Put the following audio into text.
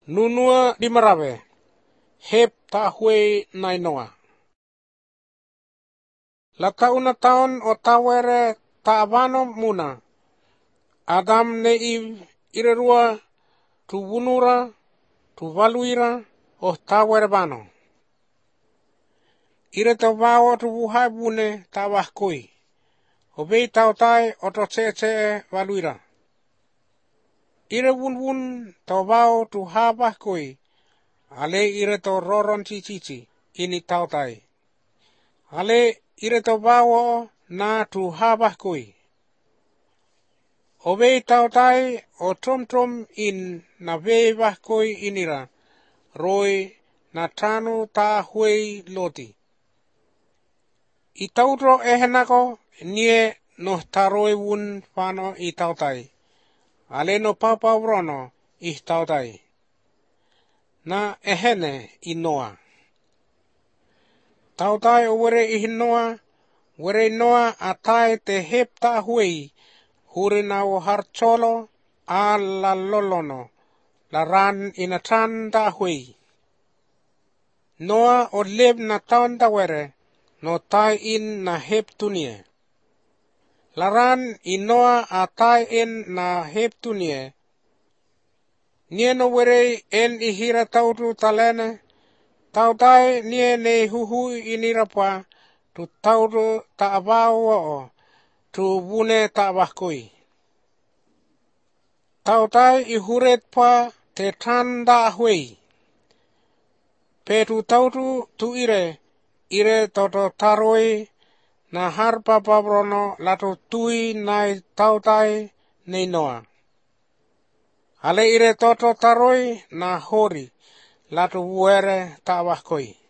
Nunua di marawe. Hep ta hui nai noa. La tauna taon o tawere ta abano muna. Adam ne irerua tu bunura tu valuira o tawere bano. Ire to vao tu wuhai bune ta wahkui. O bei tau tai o to tse valuira. Ire wun to vao tu ha wahkui. Ale ire to roron chichichi ini tau tai. Ale ire to vao na tu ha wahkui. O bei tau tai o trom in na vei wahkui inira. Roi na tanu ta hui loti. I tautro ehenako nie no taroi wun whano i tautai. Ale no papau rono i tautai. Na ehene i noa. Tautai o were i noa a tai te hep ta hui. Huri na o harcholo a la lolono. La ran ina tan ta hui. Noa o leb na taon ta were. No tai in na hep tunie. Laran inoa a tai in na hep tunie. Nie no were en ihira tautu talene. Tau tai nie ne huhui inirapa. Tu tautu ta abao o. Tu bune ta wakui. Tau tai ihuret pa te tanda hui. Pe tu tautu tu ire toto taroi. Na harpa pabrono lato tui nai tautai nei noa. Ale ire toto taroi na hori lato wuere ta wakoi.